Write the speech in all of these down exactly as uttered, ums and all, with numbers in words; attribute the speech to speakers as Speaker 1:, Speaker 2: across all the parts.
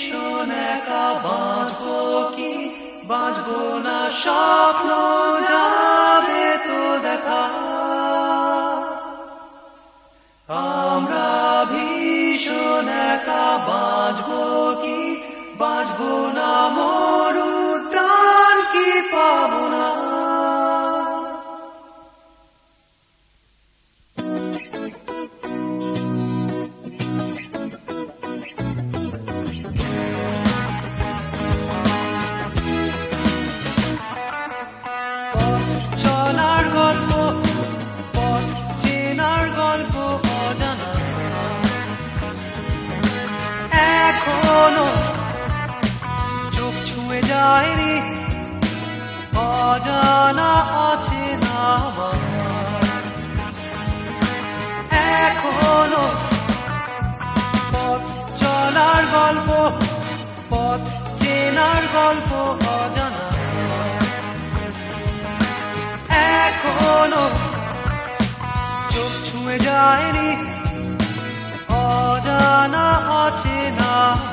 Speaker 1: ভীষণ একা, বাঁচবো কি বাঁচবো না, স্বপ্ন যাবে তো দেখা। আমরা ভীষণ একা, বাঁচবো কি বাঁচবো না, মরুদ্যান কি পাবো না। চলার গল্প, পথ চেনার গল্প অজানা, এখনো চোখ ছুঁয়ে যায়নি, অজানা অচেনা আমার। এখনো পথ চলার গল্প, পথ চেনার গল্প অজানা, এখনো চোখ ছুঁয়ে যায়নি, অজানা অচেনা।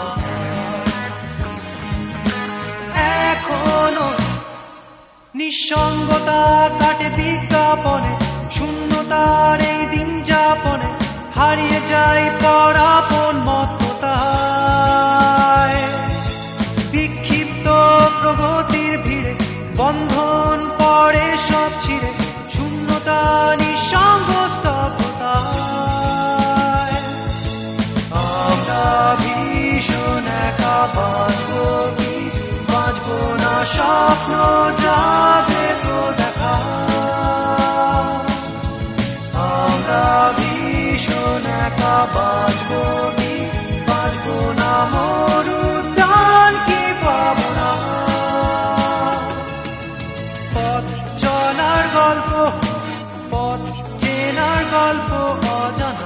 Speaker 1: এখনো নিঃসঙ্গতা কাটে বিজ্ঞাপনে, শূন্যতার এই দিন যাপনে হারিয়ে যায় পরাপন মত্ততায়। বিক্ষিপ্ত প্রগতির ভিড়ে বন্ধন পড়ে সব ছিঁড়ে, শূন্যতা নিঃসঙ্গ স্তব্ধতায়। আমরা ভীষণ একা, বাঁচবো কি বাঁচবো না, স্বপ্ন যাবে তো দেখা। আমরা ভীষণ একা, বাঁচবো কি বাঁচবো না, মরুদ্যান কি পাবো না। পথ চলার গল্প, পথ চেনার গল্প অজানা,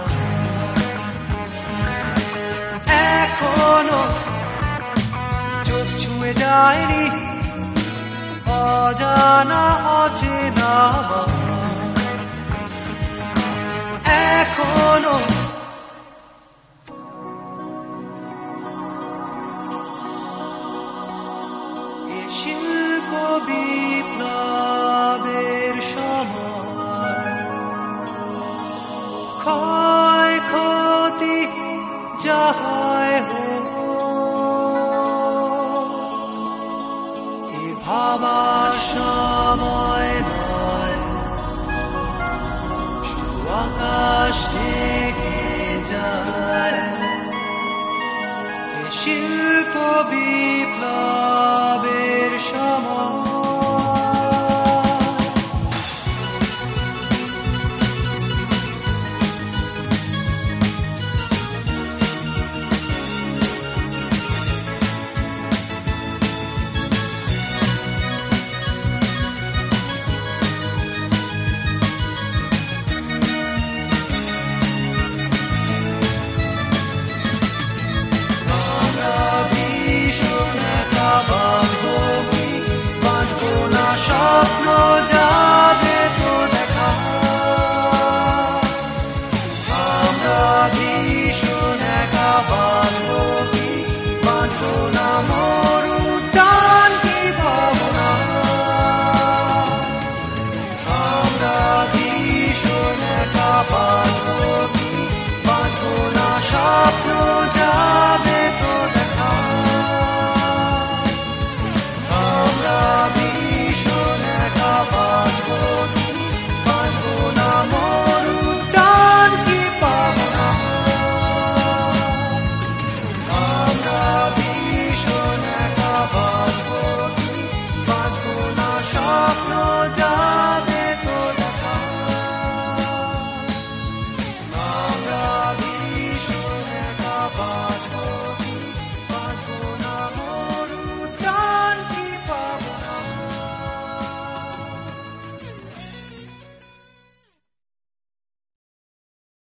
Speaker 1: এখনো চোখ ছুঁয়ে যায়নি, অজানা অচেনা। এখনো শিল্প বিপ্লবের সময়, ক্ষয় ক্ষতি যা হয় হোক, এ ভাবার সময় নয়, শুধু আকাশ ঢেকে যায়। এ শিল্প বিপ্লবের সময়,